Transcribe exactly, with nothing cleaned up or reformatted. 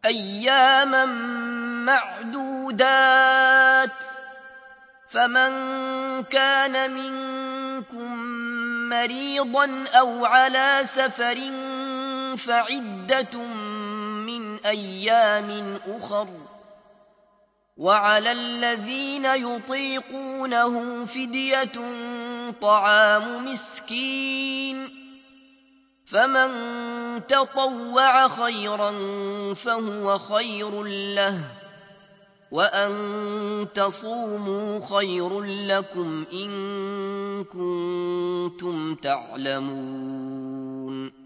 أياما معدودات، فمن كان منكم مريضا أو على سفر فعدة من أيام أخر، وعلى الذين يطيقونه فدية طعام مسكين، فمن تطوع خيرا فهو خير له، وأن تصوموا خير لكم إن كنتم تعلمون.